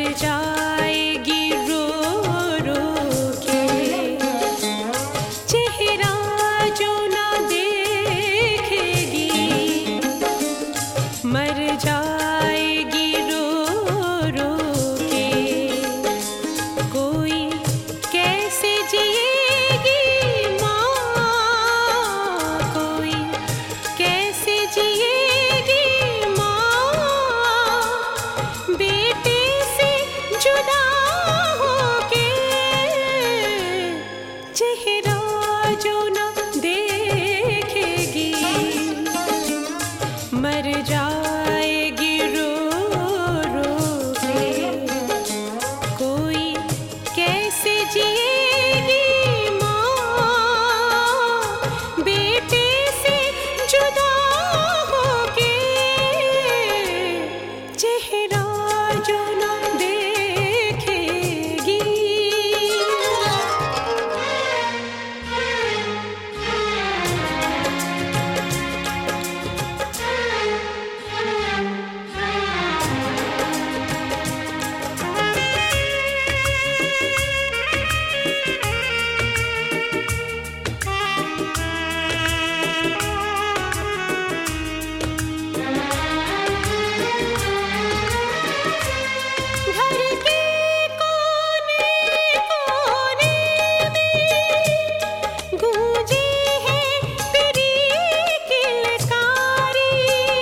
जाएगी रो रो के, चेहरा जो ना देखेगी, मर जाएगी रो रो के। कोई कैसे जिएगी माँ, कोई कैसे जिएगी माँ, बेटे से जुदा होके, चेहरा जो ना देखेगी, मर जाएगी रो रो के। कोई कैसे जिएगी माँ, बेटे से जुदा होके, चेहरा जो ना देखेगी। घर के कोने कोने में गूंजी है तेरी किलकारी,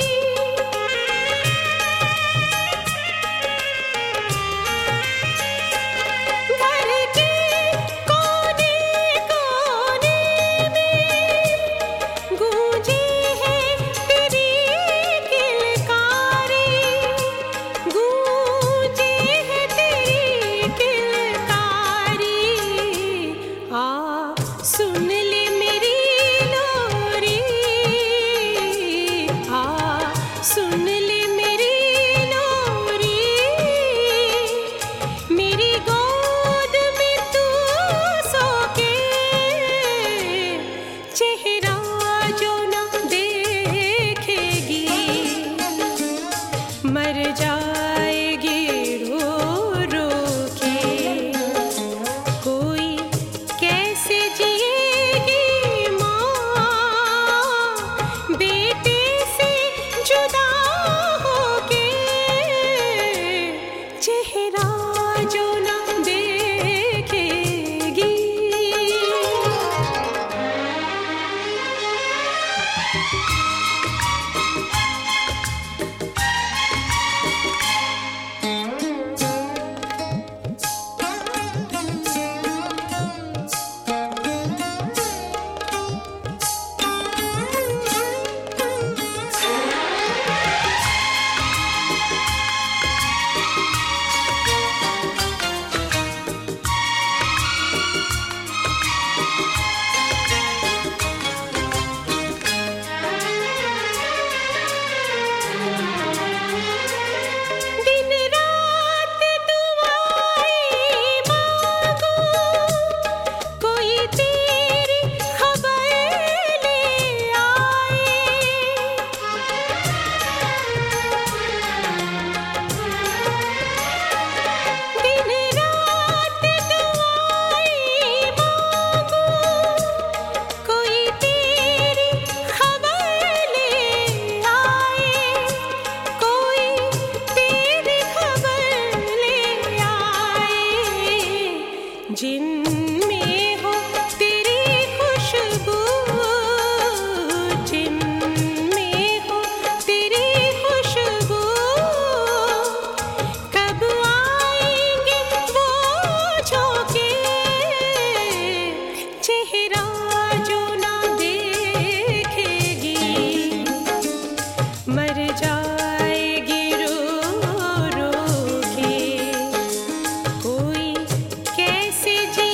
घर के कोने कोने में गूंजी है तेरी किलकारी, गूंजी है तेरी किलकारी। आ सुन ले मेरी लोरी, आ सुन ले मेरी लोरी, मेरी गोद में तू सो के, चेहरा जो ना देखेगी, मर जाएगी रो रो के। कोई कैसे जिएगी माँ, बेटे से जुदा होके, चेहरा जो ना देखेगी। दिन रात दुआएं मांगो, कोई तेरी खबर ले आए। दिन रात दुआएं मांगो, कोई तेरी खबर ले आए, कोई तेरी खबर ले आए। जिनमें हो तेरी खुशबू, जिनमें हो तेरी खुशबू, कब आएंगे वो झोंके, चेहरा जो ना देखेगी, मर जाएगी रो रो के। कोई कैसे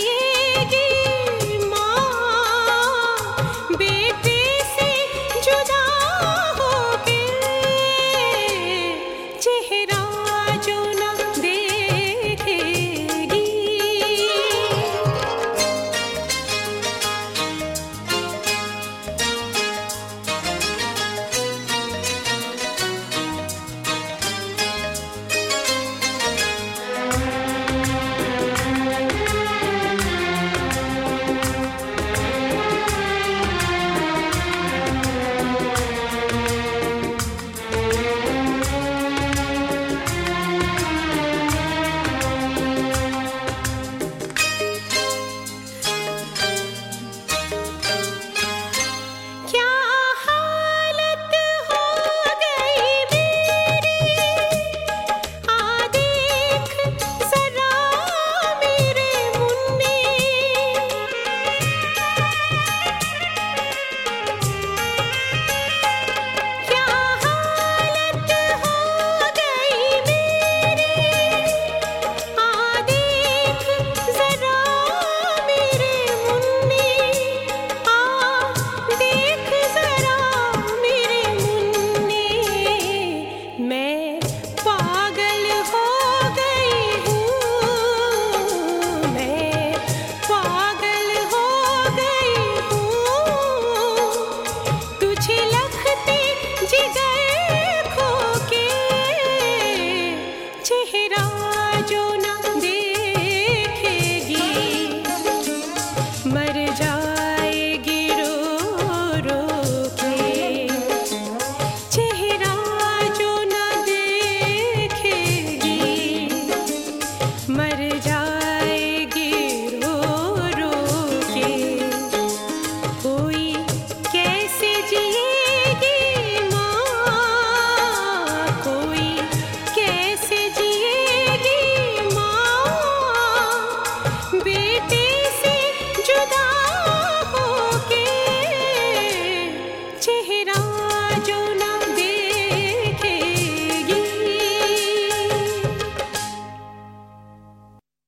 सेहरा जो